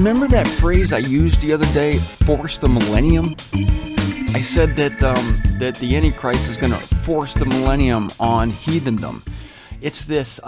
remember that phrase I used the other day, force the millennium? I said that the Antichrist is going to force the millennium on heathendom. It's this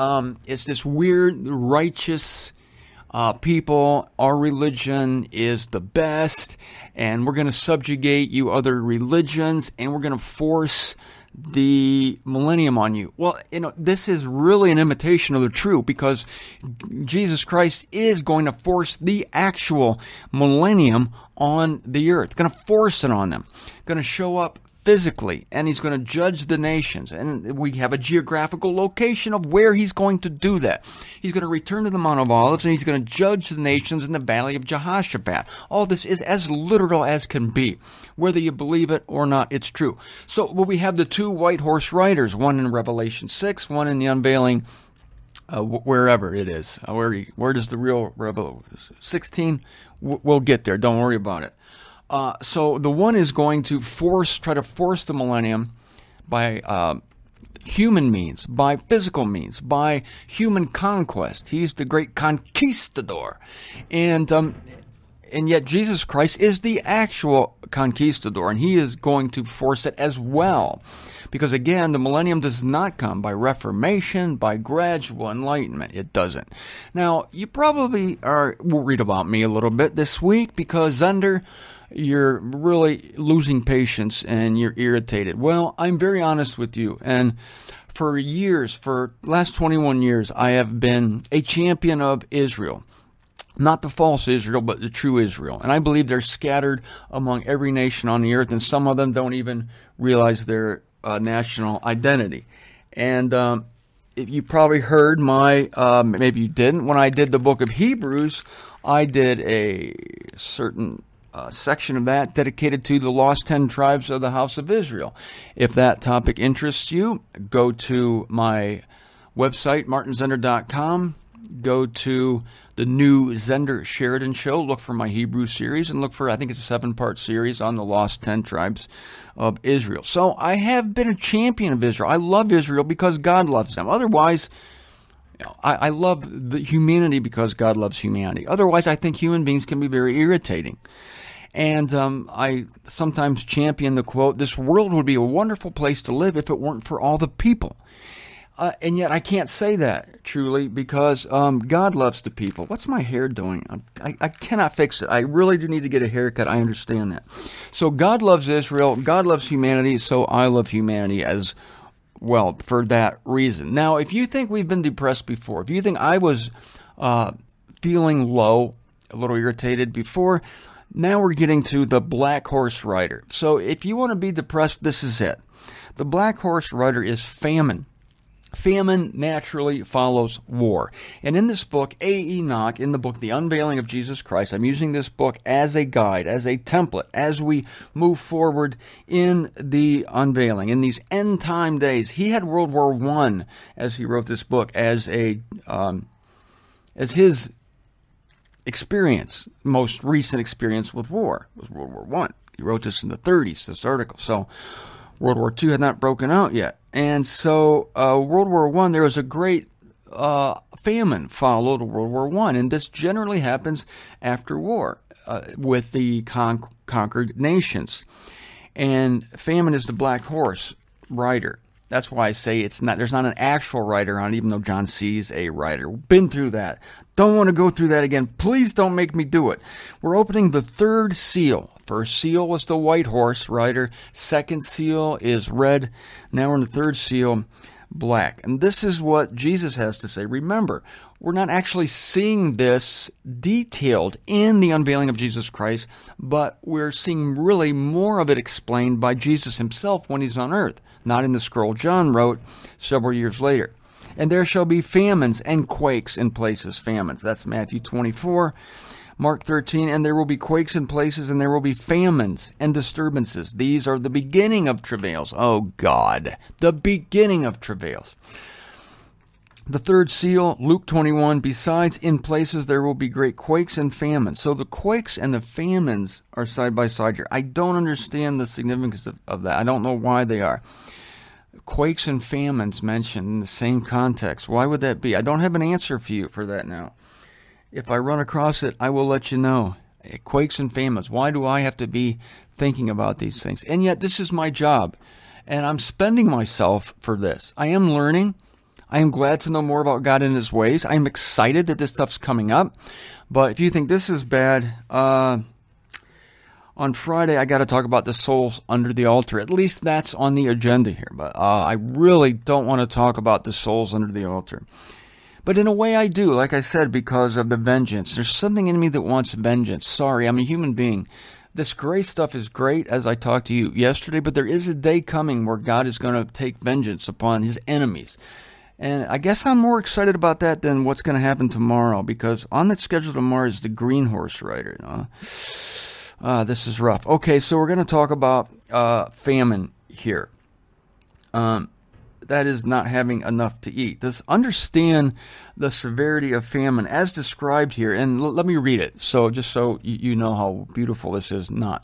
weird, righteous people. Our religion is the best, and we're going to subjugate you other religions, and we're going to force the millennium on you. Well, this is really an imitation of the truth, because Jesus Christ is going to force the actual millennium on the earth. Going to force it on them. Going to show up physically, and he's going to judge the nations. And we have a geographical location of where he's going to do that. He's going to return to the Mount of Olives, and he's going to judge the nations in the Valley of Jehoshaphat. All this is as literal as can be. Whether you believe it or not, it's true. So we have the two white horse riders, one in Revelation 6, one in the unveiling, wherever it is. Where does the real Revelation 16? We'll get there. Don't worry about it. So the one is going to try to force the millennium by human means, by physical means, by human conquest. He's the great conquistador. And yet Jesus Christ is the actual conquistador, and he is going to force it as well. Because again, the millennium does not come by reformation, by gradual enlightenment. It doesn't. Now, you probably are worried about me a little bit this week because, Zender, you're really losing patience and you're irritated. Well, I'm very honest with you. And for last 21 years, I have been a champion of Israel. Not the false Israel, but the true Israel. And I believe they're scattered among every nation on the earth, and some of them don't even realize their national identity. And if you probably heard maybe you didn't, when I did the book of Hebrews, I did a certain section of that dedicated to the lost 10 tribes of the house of Israel. If that topic interests you, go to my website, martinzender.com, go to the new Zender Sheridan show, look for my Hebrew series, and look for, I think it's a 7-part series on the lost 10 tribes of Israel. So I have been a champion of Israel. I love Israel because God loves them. Otherwise, I love the humanity because God loves humanity. Otherwise, I think human beings can be very irritating. And I sometimes champion the quote, "This world would be a wonderful place to live if it weren't for all the people." And yet I can't say that truly because God loves the people. What's my hair doing? I cannot fix it. I really do need to get a haircut. I understand that. So God loves Israel. God loves humanity. So I love humanity as well for that reason. Now, if you think we've been depressed before, if you think I was feeling low, a little irritated before, now we're getting to the Black Horse Rider. So if you want to be depressed, this is it. The Black Horse Rider is famine. Famine naturally follows war. And in this book, A. Enoch, in the book The Unveiling of Jesus Christ, I'm using this book as a guide, as a template, as we move forward in the unveiling, in these end time days. He had World War I, as he wrote this book, as his experience, most recent experience with war, was World War I. He wrote this in the 30s, this article. So World War II had not broken out yet. And so World War I, there was a great famine followed World War I. And this generally happens after war with the conquered nations. And famine is the Black Horse Rider. That's why I say there's not an actual rider on it, even though John C. is a rider. Been through that. Don't want to go through that again. Please don't make me do it. We're opening the third seal. First seal was the white horse rider. Second seal is red. Now we're in the third seal, black. And this is what Jesus has to say. Remember, we're not actually seeing this detailed in the unveiling of Jesus Christ, but we're seeing really more of it explained by Jesus himself when he's on earth, not in the scroll John wrote several years later. And there shall be famines and quakes in places. Famines. That's Matthew 24. Mark 13. And there will be quakes in places, and there will be famines and disturbances. These are the beginning of travails. Oh, God. The beginning of travails. The third seal, Luke 21. Besides, in places there will be great quakes and famines. So the quakes and the famines are side by side here. I don't understand the significance of that. I don't know why they are. Quakes and famines mentioned in the same context. Why would that be? I don't have an answer for you for that now. If I run across it, I will let you know. Quakes and famines. Why do I have to be thinking about these things? And yet this is my job, and I'm spending myself for this. I am learning. I am glad to know more about God and His ways. I am excited that this stuff's coming up. But if you think this is bad, on Friday I got to talk about the souls under the altar. At least that's on the agenda here. But I really don't want to talk about the souls under the altar. But in a way I do, like I said, because of the vengeance. There's something in me that wants vengeance. Sorry, I'm a human being. This grace stuff is great, as I talked to you yesterday, but there is a day coming where God is going to take vengeance upon His enemies. And I guess I'm more excited about that than what's going to happen tomorrow, because on that schedule tomorrow is the Green Horse Rider. This is rough. Okay, so we're going to talk about famine here. That is not having enough to eat. Understand the severity of famine as described here, and let me read it. So just so you know how beautiful this is. Not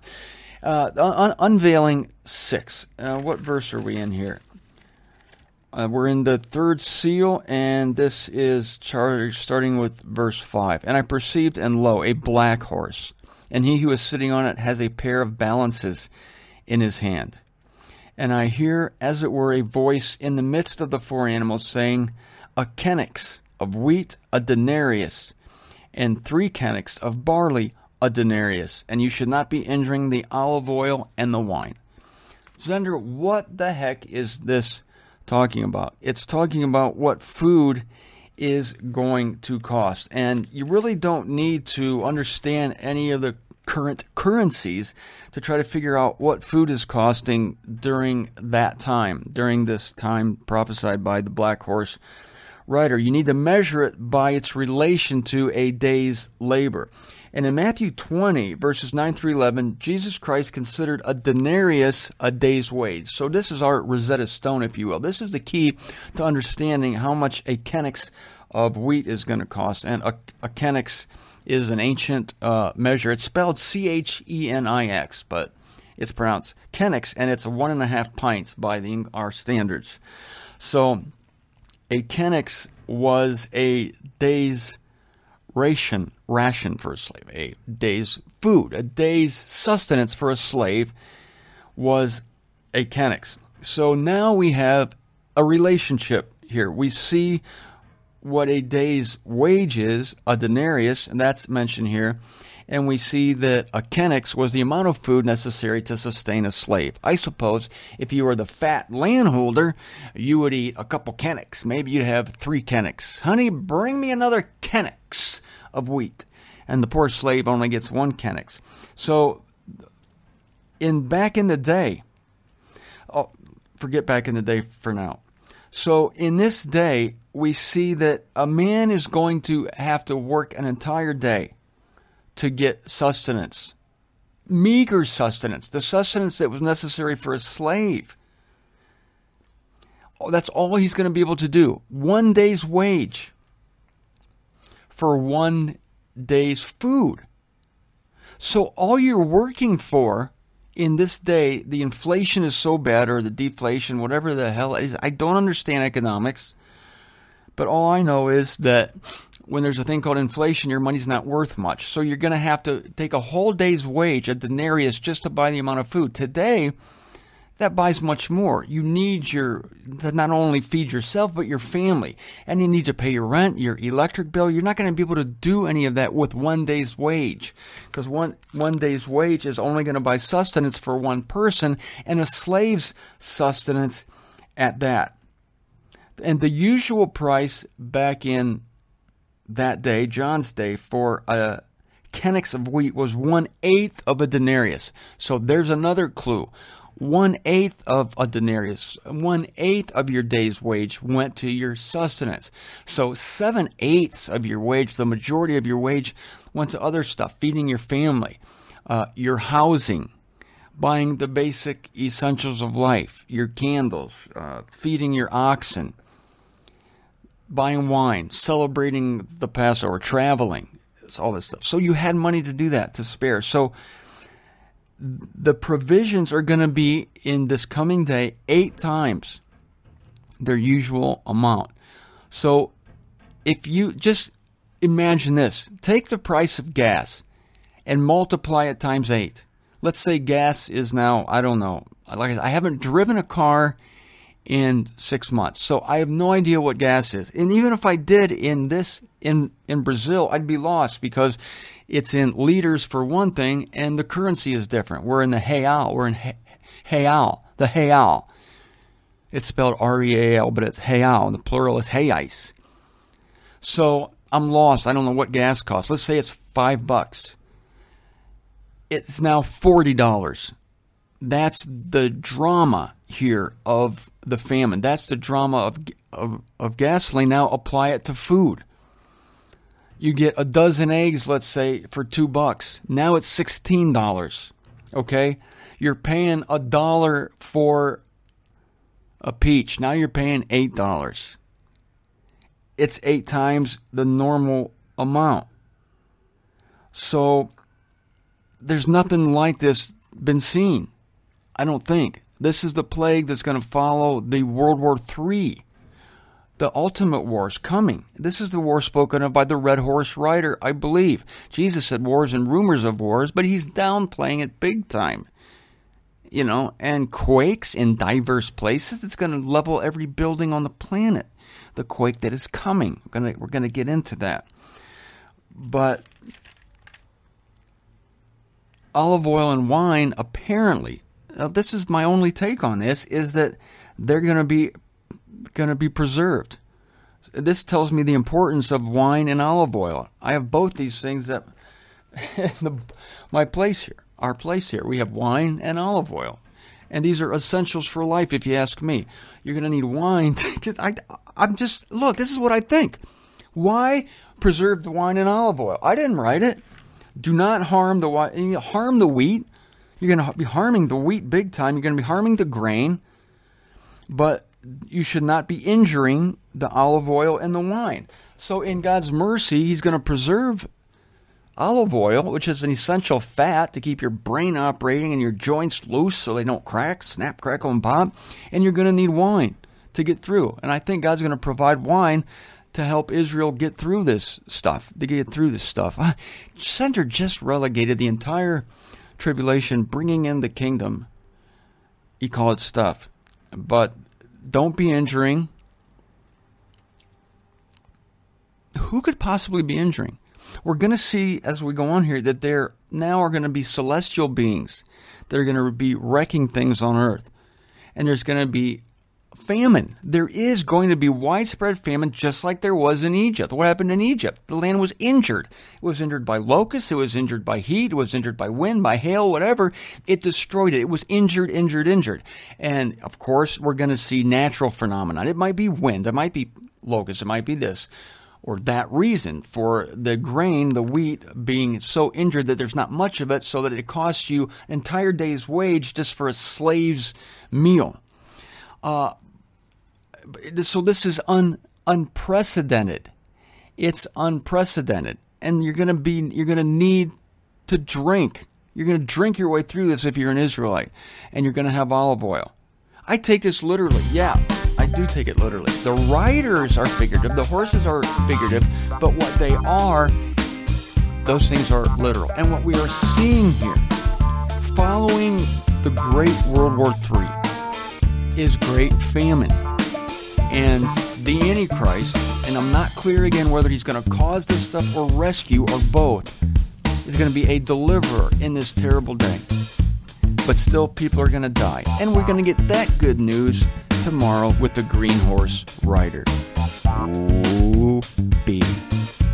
unveiling 6. What verse are we in here? We're in the 3rd seal, and this is starting with verse 5. And I perceived, and lo, a black horse, and he who is sitting on it has a pair of balances in his hand. And I hear, as it were, a voice in the midst of the 4 animals saying, a kenix of wheat, a denarius, and 3 kenix of barley, a denarius, and you should not be injuring the olive oil and the wine. Zender, what the heck is this talking about? It's talking about what food is going to cost. And you really don't need to understand any of the current currencies to try to figure out what food is costing during that time, during this time prophesied by the Black Horse Rider. You need to measure it by its relation to a day's labor. And in Matthew 20, verses 9 through 11, Jesus Christ considered a denarius a day's wage. So this is our Rosetta Stone, if you will. This is the key to understanding how much a kenix of wheat is going to cost. And a kenix is an ancient measure. It's spelled Chenix, but it's pronounced kenix, and it's 1.5 pints by our standards. So a kenix was a day's ration for a slave, a day's food, a day's sustenance for a slave was a kenix. So now we have a relationship here. We see what a day's wage is, a denarius, and that's mentioned here, and we see that a kenix was the amount of food necessary to sustain a slave. I suppose if you were the fat landholder, you would eat a couple kenix. Maybe you'd have 3 kenix. Honey, bring me another kenix of wheat. And the poor slave only gets 1 kenix. So, back in the day, forget back in the day for now. So, in this day, we see that a man is going to have to work an entire day to get sustenance. Meager sustenance. The sustenance that was necessary for a slave. That's all he's going to be able to do. 1 day's wage for 1 day's food. So all you're working for in this day, the inflation is so bad, or the deflation, whatever the hell it is. I don't understand economics, but all I know is that when there's a thing called inflation, your money's not worth much. So you're going to have to take a whole day's wage, a denarius, just to buy the amount of food. Today, that buys much more. You need to not only feed yourself, but your family. And you need to pay your rent, your electric bill. You're not going to be able to do any of that with 1 day's wage. Because one day's wage is only going to buy sustenance for 1 person, and a slave's sustenance at that. And the usual price back in that day, John's day, for a kenix of wheat was 1/8 of a denarius. So there's another clue. 1/8 of a denarius, 1/8 of your day's wage went to your sustenance. So 7/8 of your wage, the majority of your wage, went to other stuff, feeding your family, your housing, buying the basic essentials of life, your candles, feeding your oxen, buying wine, celebrating the Passover, traveling, it's all this stuff. So you had money to do that, to spare. So the provisions are going to be in this coming day 8 times their usual amount. So if imagine this. Take the price of gas and multiply it times 8. Let's say gas is now, I don't know. Like I haven't driven a car in 6 months, so I have no idea what gas is. And even if I did in Brazil, I'd be lost because it's in liters for one thing, and the currency is different. We're in the real. We're in real, the real. It's spelled R-E-A-L, but it's real, and the plural is reais. So I'm lost. I don't know what gas costs. Let's say it's $5. It's now $40. That's the drama here of the famine. That's the drama of gasoline. Now apply it to food. You get a dozen eggs, let's say, for $2. Now it's $16. Okay? You're paying $1 for a peach. Now you're paying $8. It's 8 times the normal amount. So there's nothing like this been seen, I don't think. This is the plague that's going to follow the World War III. The ultimate war is coming. This is the war spoken of by the Red Horse Rider, I believe. Jesus said wars and rumors of wars, but he's downplaying it big time. You know, and quakes in diverse places. It's going to level every building on the planet. The quake that is coming. We're going to get into that. But olive oil and wine, apparently, this is my only take on this, is that they're going to be preserved. This tells me the importance of wine and olive oil. I have both these things at my place here, our place here. We have wine and olive oil. And these are essentials for life, if you ask me. You're going to need wine. Look, this is what I think. Why preserve the wine and olive oil? I didn't write it. Do not harm the wine. Harm the wheat. You're going to be harming the wheat big time. You're going to be harming the grain. But you should not be injuring the olive oil and the wine. So in God's mercy, he's going to preserve olive oil, which is an essential fat to keep your brain operating and your joints loose so they don't crack, snap, crackle, and pop. And you're going to need wine to get through. And I think God's going to provide wine to help Israel get through this stuff, Center just relegated the entire tribulation, bringing in the kingdom. You call it stuff. But don't be injuring. Who could possibly be injuring? We're going to see as we go on here that there now are going to be celestial beings that are going to be wrecking things on earth. And there's going to be famine. There is going to be widespread famine just like there was in Egypt. What happened in Egypt? The land was injured. It was injured by locusts. It was injured by heat. It was injured by wind, by hail, whatever. It destroyed it. It was injured. And, of course, we're going to see natural phenomena. It might be wind. It might be locusts. It might be this or that reason for the grain, the wheat, being so injured that there's not much of it so that it costs you an entire day's wage just for a slave's meal. So this is unprecedented. It's unprecedented. And you're going to need to drink. You're going to drink your way through this if you're an Israelite. And you're going to have olive oil. I take this literally. Yeah, I do take it literally. The riders are figurative. The horses are figurative. But what they are, those things are literal. And what we are seeing here, following the Great World War III, is great famine. And the Antichrist, and I'm not clear again whether he's going to cause this stuff or rescue or both, is going to be a deliverer in this terrible day. But still, people are going to die. And we're going to get that good news tomorrow with the Green Horse Rider. Ooh, be.